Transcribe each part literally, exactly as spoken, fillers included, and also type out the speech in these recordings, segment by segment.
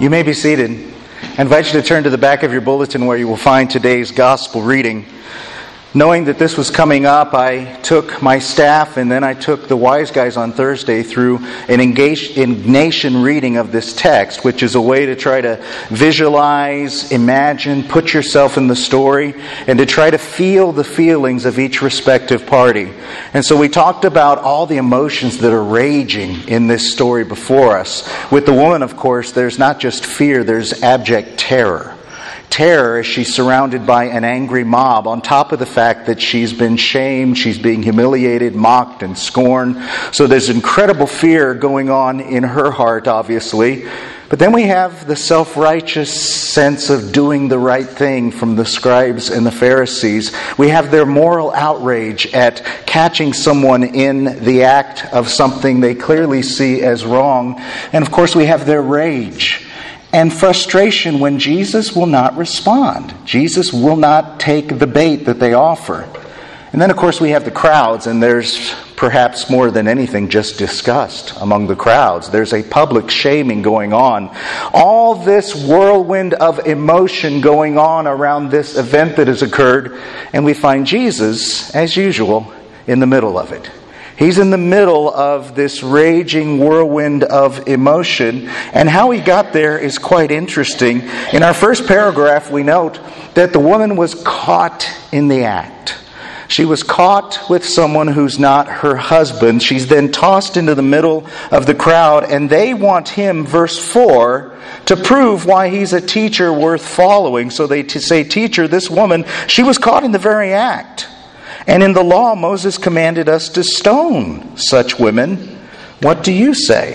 You may be seated. I invite you to turn to the back of your bulletin where you will find today's gospel reading. Knowing that this was coming up, I took my staff and then I took the wise guys on Thursday through an Ignatian reading of this text, which is a way to try to visualize, imagine, put yourself in the story, and to try to feel the feelings of each respective party. And so we talked about all the emotions that are raging in this story before us. With the woman, of course, there's not just fear, there's abject terror. Terror as she's surrounded by an angry mob, on top of the fact that she's been shamed, she's being humiliated, mocked, and scorned. So there's incredible fear going on in her heart, obviously. But then we have the self-righteous sense of doing the right thing from the scribes and the Pharisees. We have their moral outrage at catching someone in the act of something they clearly see as wrong. And of course we have their rage and frustration when Jesus will not respond. Jesus will not take the bait that they offer. And then, of course, we have the crowds, and there's perhaps more than anything just disgust among the crowds. There's a public shaming going on. All this whirlwind of emotion going on around this event that has occurred, and we find Jesus, as usual, in the middle of it. He's in the middle of this raging whirlwind of emotion, and how he got there is quite interesting. In our first paragraph, we note that the woman was caught in the act. She was caught with someone who's not her husband. She's then tossed into the middle of the crowd, and they want him, verse four, to prove why he's a teacher worth following. So they say, "Teacher, this woman, she was caught in the very act. And in the law, Moses commanded us to stone such women. What do you say?"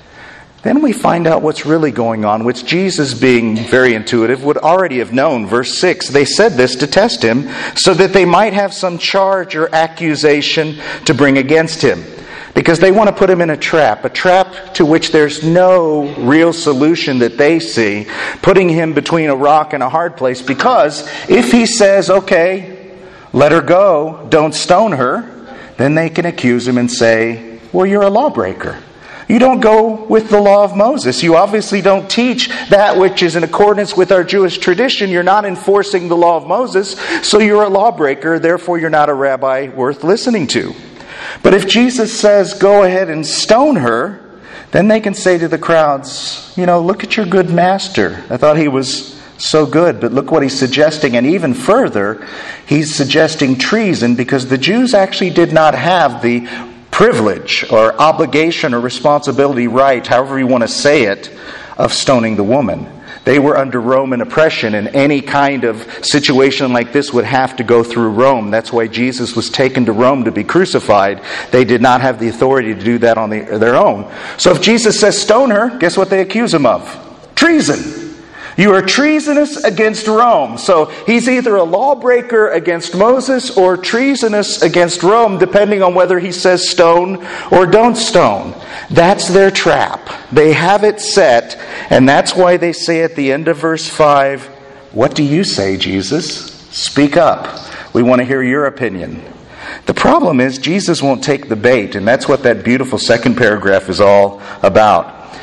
Then we find out what's really going on, which Jesus, being very intuitive, would already have known. Verse six, they said this to test him, so that they might have some charge or accusation to bring against him. Because they want to put him in a trap, a trap to which there's no real solution that they see, putting him between a rock and a hard place. Because if he says, okay, let her go, don't stone her, then they can accuse him and say, well, you're a lawbreaker. You don't go with the law of Moses. You obviously don't teach that which is in accordance with our Jewish tradition. You're not enforcing the law of Moses, so you're a lawbreaker, therefore you're not a rabbi worth listening to. But if Jesus says, go ahead and stone her, then they can say to the crowds, you know, look at your good master. I thought he was so good, but look what he's suggesting. And even further, he's suggesting treason, because the Jews actually did not have the privilege or obligation or responsibility, right, however you want to say it, of stoning the woman. They were under Roman oppression, and any kind of situation like this would have to go through Rome. That's why Jesus was taken to Rome to be crucified. They did not have the authority to do that on the, their own. So if Jesus says stone her, guess what they accuse him of? Treason. You are treasonous against Rome. So he's either a lawbreaker against Moses or treasonous against Rome, depending on whether he says stone or don't stone. That's their trap. They have it set, and that's why they say at the end of verse five, what do you say, Jesus? Speak up. We want to hear your opinion. The problem is Jesus won't take the bait, and that's what that beautiful second paragraph is all about.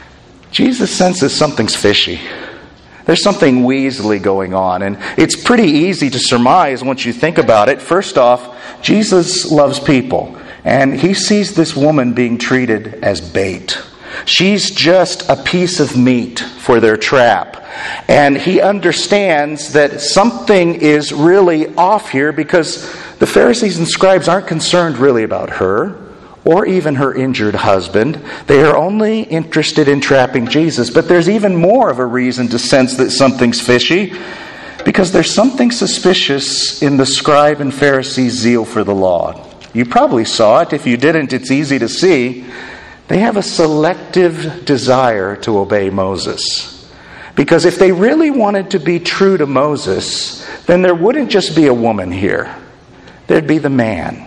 Jesus senses something's fishy. There's something weaselly going on, and it's pretty easy to surmise once you think about it. First off, Jesus loves people, and he sees this woman being treated as bait. She's just a piece of meat for their trap. And he understands that something is really off here, because the Pharisees and scribes aren't concerned really about her or even her injured husband. They are only interested in trapping Jesus. But there's even more of a reason to sense that something's fishy, because there's something suspicious in the scribe and Pharisees' zeal for the law. You probably saw it. If you didn't, it's easy to see. They have a selective desire to obey Moses. Because if they really wanted to be true to Moses, then there wouldn't just be a woman here. There'd be the man.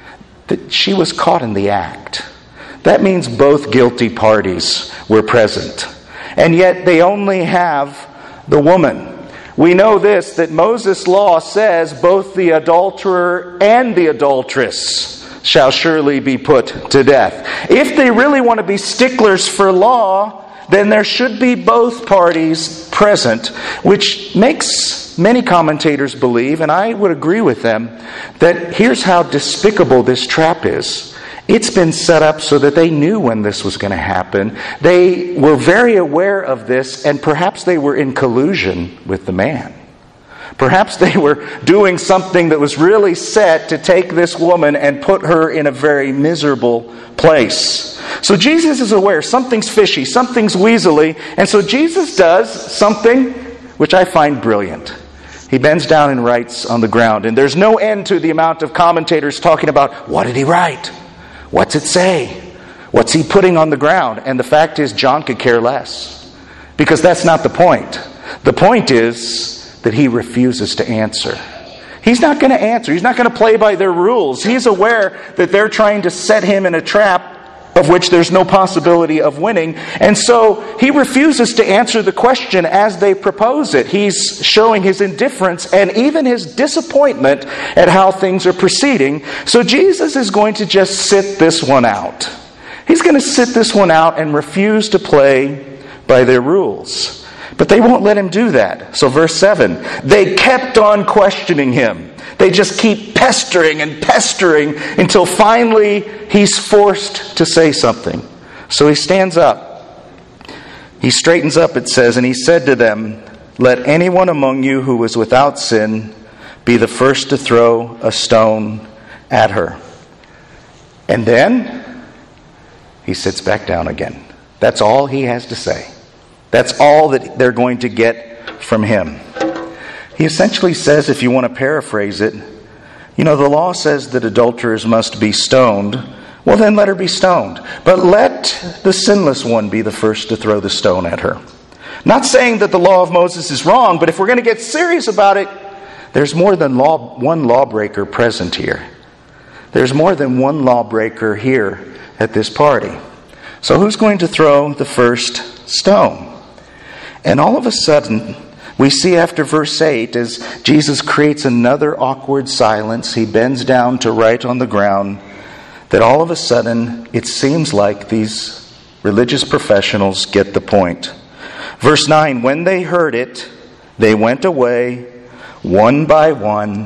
That she was caught in the act. That means both guilty parties were present. And yet they only have the woman. We know this, that Moses' law says both the adulterer and the adulteress shall surely be put to death. If they really want to be sticklers for law, then there should be both parties present, which makes many commentators believe, and I would agree with them, that here's how despicable this trap is. It's been set up so that they knew when this was going to happen. They were very aware of this, and perhaps they were in collusion with the man. Perhaps they were doing something that was really set to take this woman and put her in a very miserable place. So Jesus is aware something's fishy, something's weaselly, and so Jesus does something which I find brilliant. He bends down and writes on the ground, and there's no end to the amount of commentators talking about, what did he write? What's it say? What's he putting on the ground? And the fact is, John could care less, because that's not the point. The point is that he refuses to answer. He's not going to answer. He's not going to play by their rules. He's aware that they're trying to set him in a trap of which there's no possibility of winning. And so he refuses to answer the question as they propose it. He's showing his indifference and even his disappointment at how things are proceeding. So Jesus is going to just sit this one out. He's going to sit this one out and refuse to play by their rules. But they won't let him do that. So verse seven, they kept on questioning him. They just keep pestering and pestering until finally he's forced to say something. So he stands up. He straightens up, it says, and he said to them, let anyone among you who is without sin be the first to throw a stone at her. And then he sits back down again. That's all he has to say. That's all that they're going to get from him. He essentially says, if you want to paraphrase it, you know, the law says that adulterers must be stoned. Well, then let her be stoned. But let the sinless one be the first to throw the stone at her. Not saying that the law of Moses is wrong, but if we're going to get serious about it, there's more than law, one lawbreaker present here. There's more than one lawbreaker here at this party. So who's going to throw the first stone? And all of a sudden, we see after verse eight, as Jesus creates another awkward silence, he bends down to write on the ground, that all of a sudden, it seems like these religious professionals get the point. Verse nine, when they heard it, they went away, one by one,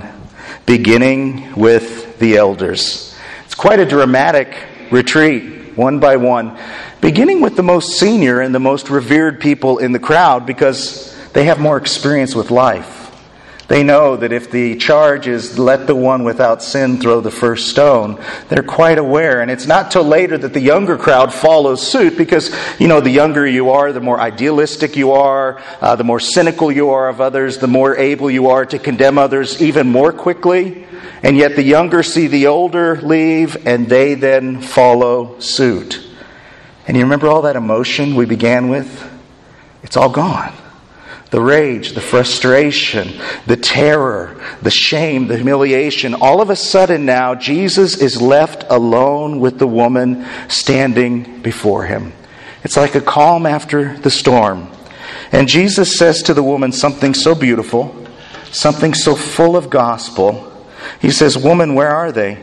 beginning with the elders. It's quite a dramatic retreat, one by one. Beginning with the most senior and the most revered people in the crowd, because they have more experience with life. They know that if the charge is let the one without sin throw the first stone, they're quite aware. And it's not till later that the younger crowd follows suit, because, you know, the younger you are, the more idealistic you are, uh, the more cynical you are of others, the more able you are to condemn others even more quickly. And yet the younger see the older leave, and they then follow suit. And you remember all that emotion we began with? It's all gone. The rage, the frustration, the terror, the shame, the humiliation. All of a sudden now, Jesus is left alone with the woman standing before him. It's like a calm after the storm. And Jesus says to the woman something so beautiful, something so full of gospel. He says, "Woman, where are they?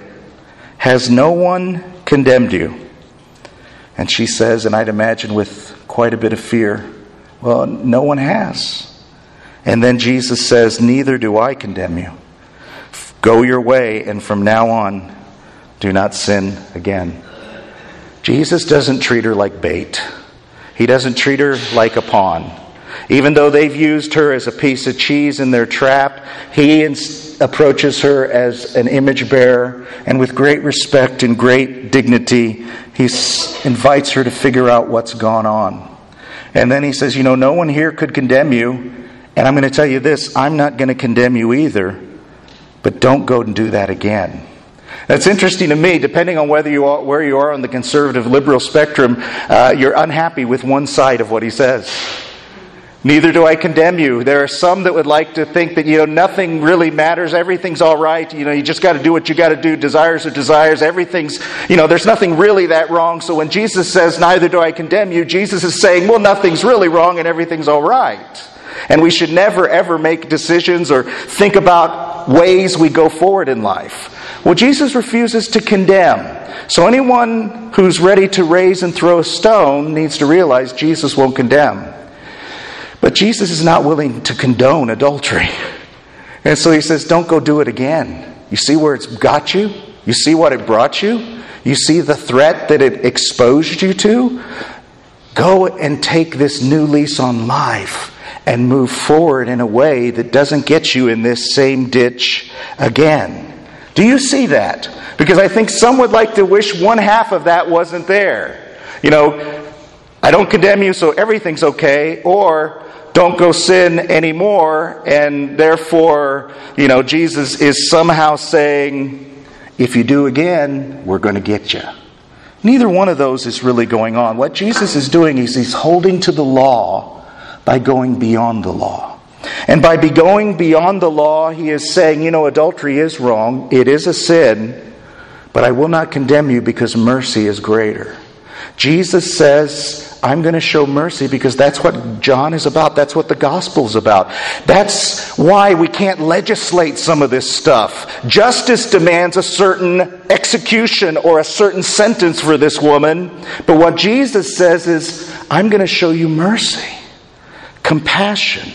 Has no one condemned you?" And she says, and I'd imagine with quite a bit of fear, "Well, no one has." And then Jesus says, "Neither do I condemn you. Go your way, and from now on, do not sin again." Jesus doesn't treat her like bait. He doesn't treat her like a pawn. Even though they've used her as a piece of cheese in their trap, he approaches her as an image bearer, and with great respect and great dignity, he invites her to figure out what's gone on. And then he says, you know, no one here could condemn you, and I'm going to tell you this, I'm not going to condemn you either, but don't go and do that again. That's interesting to me. Depending on whether you are, where you are on the conservative liberal spectrum, uh, you're unhappy with one side of what he says. Neither do I condemn you. There are some that would like to think that, you know, nothing really matters. Everything's all right. You know, you just got to do what you got to do. Desires are desires. Everything's, you know, there's nothing really that wrong. So when Jesus says, neither do I condemn you, Jesus is saying, well, nothing's really wrong and everything's all right. And we should never, ever make decisions or think about ways we go forward in life. Well, Jesus refuses to condemn. So anyone who's ready to raise and throw a stone needs to realize Jesus won't condemn. But Jesus is not willing to condone adultery. And so he says, don't go do it again. You see where it's got you? You see what it brought you? You see the threat that it exposed you to? Go and take this new lease on life and move forward in a way that doesn't get you in this same ditch again. Do you see that? Because I think some would like to wish one half of that wasn't there. You know, I don't condemn you, so everything's okay, or don't go sin anymore, and therefore, you know, Jesus is somehow saying, if you do again, we're going to get you. Neither one of those is really going on. What Jesus is doing is he's holding to the law by going beyond the law. And by be going beyond the law, he is saying, you know, adultery is wrong. It is a sin. But I will not condemn you because mercy is greater. Jesus says, I'm going to show mercy because that's what John is about. That's what the gospel is about. That's why we can't legislate some of this stuff. Justice demands a certain execution or a certain sentence for this woman. But what Jesus says is, I'm going to show you mercy, compassion,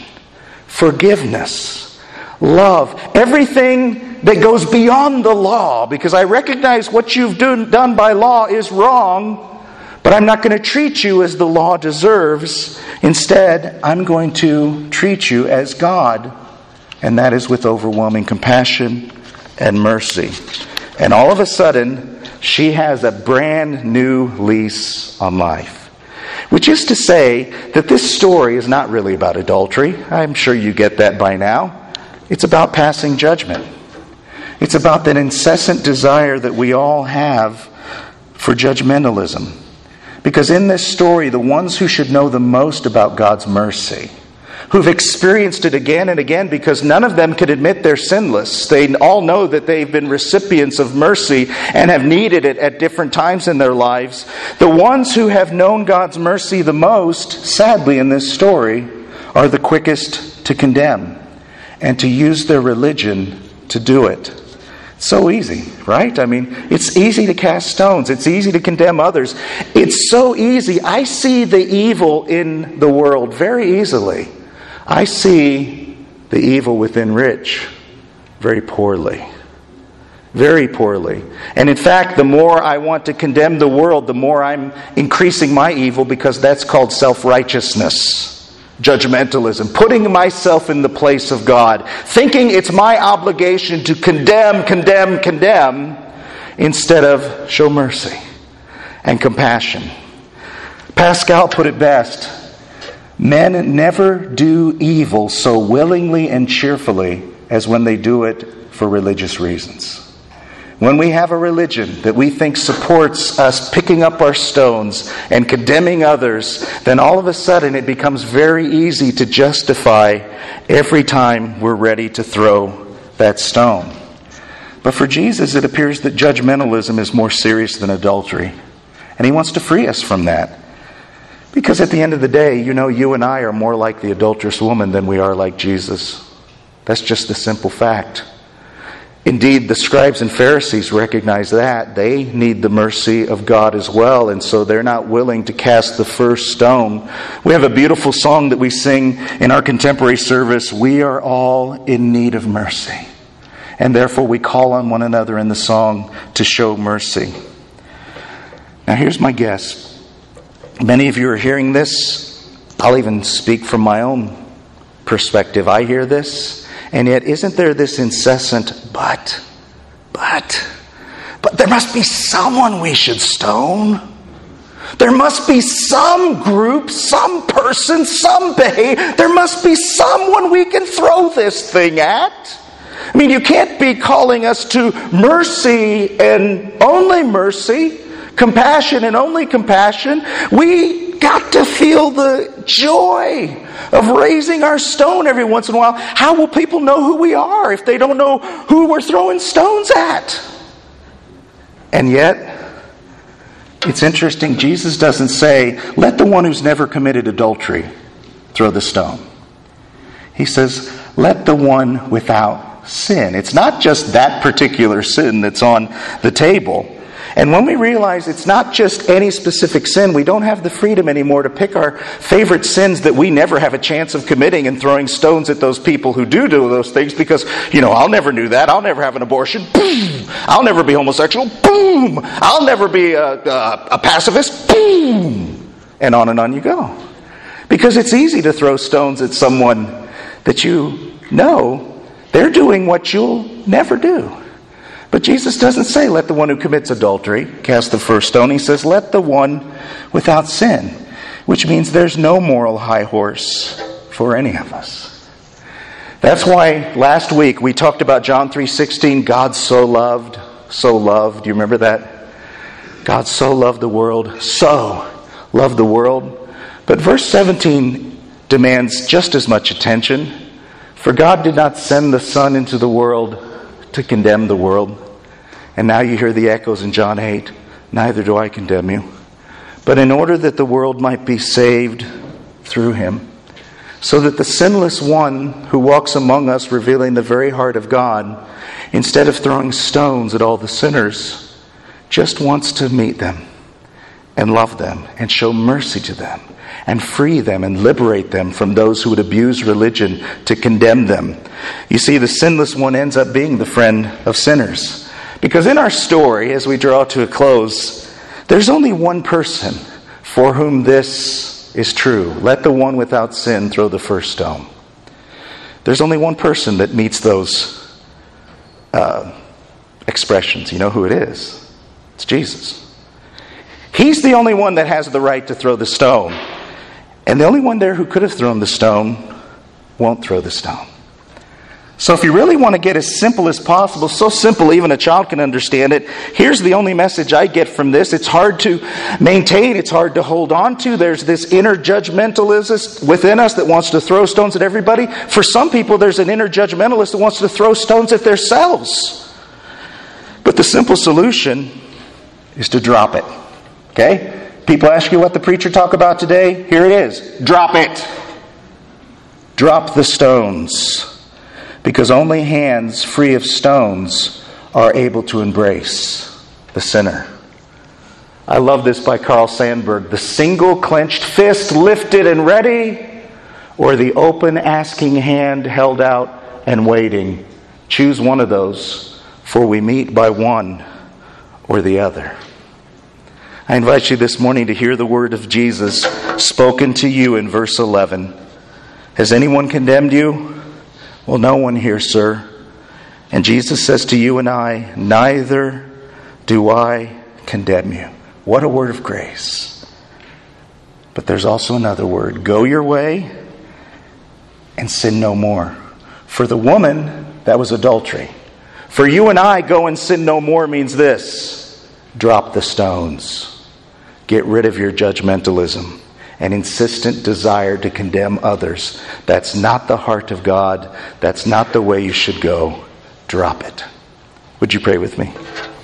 forgiveness, love, everything that goes beyond the law. Because I recognize what you've do, done by law is wrong. But I'm not going to treat you as the law deserves. Instead, I'm going to treat you as God. And that is with overwhelming compassion and mercy. And all of a sudden, she has a brand new lease on life. Which is to say that this story is not really about adultery. I'm sure you get that by now. It's about passing judgment. It's about that incessant desire that we all have for judgmentalism. Because in this story, the ones who should know the most about God's mercy, who've experienced it again and again because none of them could admit they're sinless. They all know that they've been recipients of mercy and have needed it at different times in their lives. The ones who have known God's mercy the most, sadly in this story, are the quickest to condemn and to use their religion to do it. So easy, right? I mean, it's easy to cast stones. It's easy to condemn others. It's so easy. I see the evil in the world very easily. I see the evil within Rich very poorly. Very poorly. And in fact, the more I want to condemn the world, the more I'm increasing my evil, because that's called self-righteousness. Judgmentalism, putting myself in the place of God, thinking it's my obligation to condemn, condemn, condemn, instead of show mercy and compassion. Pascal put it best, men never do evil so willingly and cheerfully as when they do it for religious reasons. When we have a religion that we think supports us picking up our stones and condemning others, then all of a sudden it becomes very easy to justify every time we're ready to throw that stone. But for Jesus, it appears that judgmentalism is more serious than adultery. And he wants to free us from that. Because at the end of the day, you know, you and I are more like the adulterous woman than we are like Jesus. That's just the simple fact. Indeed, the scribes and Pharisees recognize that. They need the mercy of God as well, and so they're not willing to cast the first stone. We have a beautiful song that we sing in our contemporary service, "We are all in need of mercy." And therefore we call on one another in the song to show mercy. Now here's my guess. Many of you are hearing this. I'll even speak from my own perspective. I hear this. And yet, isn't there this incessant, but, but, but there must be someone we should stone. There must be some group, some person, some behavior. There must be someone we can throw this thing at. I mean, you can't be calling us to mercy and only mercy, compassion and only compassion. We got to feel the joy of raising our stone every once in a while. How will people know who we are if they don't know who we're throwing stones at? And yet, it's interesting, Jesus doesn't say, let the one who's never committed adultery throw the stone. He says, let the one without sin. It's not just that particular sin that's on the table. And when we realize it's not just any specific sin, we don't have the freedom anymore to pick our favorite sins that we never have a chance of committing and throwing stones at those people who do do those things because, you know, I'll never do that. I'll never have an abortion. Boom! I'll never be homosexual. Boom! I'll never be a, a, a pacifist. Boom! And on and on you go. Because it's easy to throw stones at someone that you know they're doing what you'll never do. But Jesus doesn't say, let the one who commits adultery cast the first stone. He says, let the one without sin, which means there's no moral high horse for any of us. That's why last week we talked about John three sixteen, God so loved, so loved. Do you remember that? God so loved the world, so loved the world. But verse seventeen demands just as much attention. For God did not send the Son into the world to condemn the world. And now you hear the echoes in John eight. Neither do I condemn you. But in order that the world might be saved through him. So that the sinless one who walks among us revealing the very heart of God, instead of throwing stones at all the sinners, just wants to meet them and love them and show mercy to them and free them and liberate them from those who would abuse religion to condemn them. You see, the sinless one ends up being the friend of sinners. Because in our story, as we draw to a close, there's only one person for whom this is true. Let the one without sin throw the first stone. There's only one person that meets those uh, expressions. You know who it is? It's Jesus. He's the only one that has the right to throw the stone. And the only one there who could have thrown the stone won't throw the stone. So if you really want to get as simple as possible, so simple even a child can understand it, here's the only message I get from this. It's hard to maintain, it's hard to hold on to. There's this inner judgmentalist within us that wants to throw stones at everybody. For some people, there's an inner judgmentalist that wants to throw stones at themselves. But the simple solution is to drop it. Okay? People ask you what the preacher talk about today. Here it is. Drop it. Drop the stones. Because only hands free of stones are able to embrace the sinner. I love this by Carl Sandburg. The single clenched fist lifted and ready, or the open asking hand held out and waiting. Choose one of those, for we meet by one or the other. I invite you this morning to hear the word of Jesus spoken to you in verse eleven. Has anyone condemned you? Well, no one here, sir. And Jesus says to you and I, neither do I condemn you. What a word of grace. But there's also another word. Go your way and sin no more. For the woman, that was adultery. For you and I, go and sin no more means this. Drop the stones. Get rid of your judgmentalism. An insistent desire to condemn others. That's not the heart of God. That's not the way you should go. Drop it. Would you pray with me?